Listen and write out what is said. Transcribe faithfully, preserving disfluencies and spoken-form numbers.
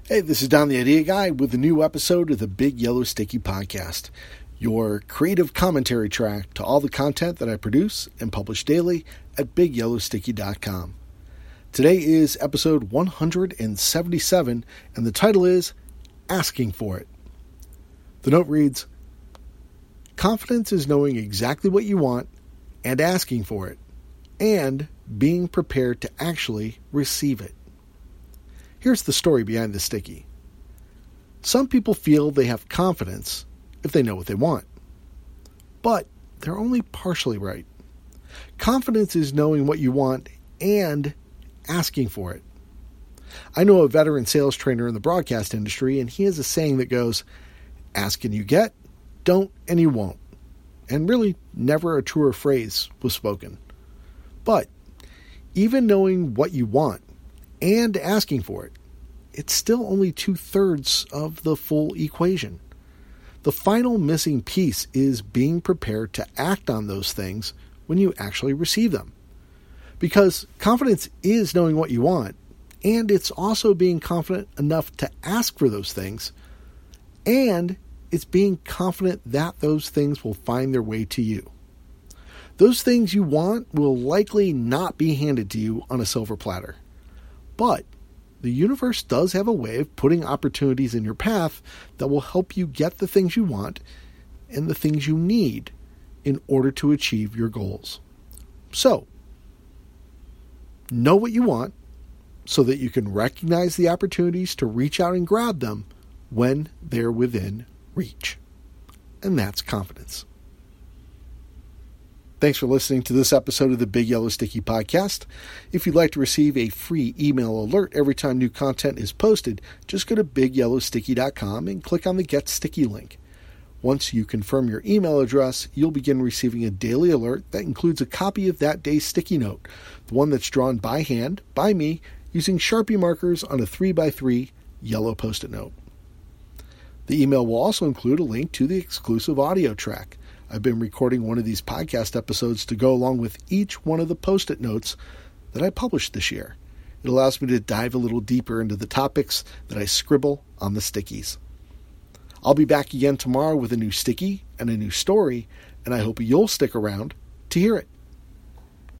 Hey, this is Don the Idea Guy with a new episode of the Big Yellow Sticky Podcast, your creative commentary track to all the content that I produce and publish daily at big yellow sticky dot com. Today is episode one hundred seventy-seven, and the title is Asking for It. The note reads, Confidence is knowing exactly what you want and asking for it, and being prepared to actually receive it. Here's the story behind the sticky. Some people feel they have confidence if they know what they want. But they're only partially right. Confidence is knowing what you want and asking for it. I know a veteran sales trainer in the broadcast industry, and he has a saying that goes, ask and you get, don't and you won't. And really, never a truer phrase was spoken. But even knowing what you want and asking for it, it's still only two-thirds of the full equation. The final missing piece is being prepared to act on those things when you actually receive them. Because confidence is knowing what you want, and it's also being confident enough to ask for those things, and it's being confident that those things will find their way to you. Those things you want will likely not be handed to you on a silver platter. But the universe does have a way of putting opportunities in your path that will help you get the things you want and the things you need in order to achieve your goals. So, know what you want so that you can recognize the opportunities to reach out and grab them when they're within reach. And that's confidence. Thanks for listening to this episode of the Big Yellow Sticky Podcast. If you'd like to receive a free email alert every time new content is posted, just go to big yellow sticky dot com and click on the Get Sticky link. Once you confirm your email address, you'll begin receiving a daily alert that includes a copy of that day's sticky note, the one that's drawn by hand, by me, using Sharpie markers on a three by three yellow Post-it note. The email will also include a link to the exclusive audio track. I've been recording one of these podcast episodes to go along with each one of the Post-it notes that I published this year. It allows me to dive a little deeper into the topics that I scribble on the stickies. I'll be back again tomorrow with a new sticky and a new story, and I hope you'll stick around to hear it.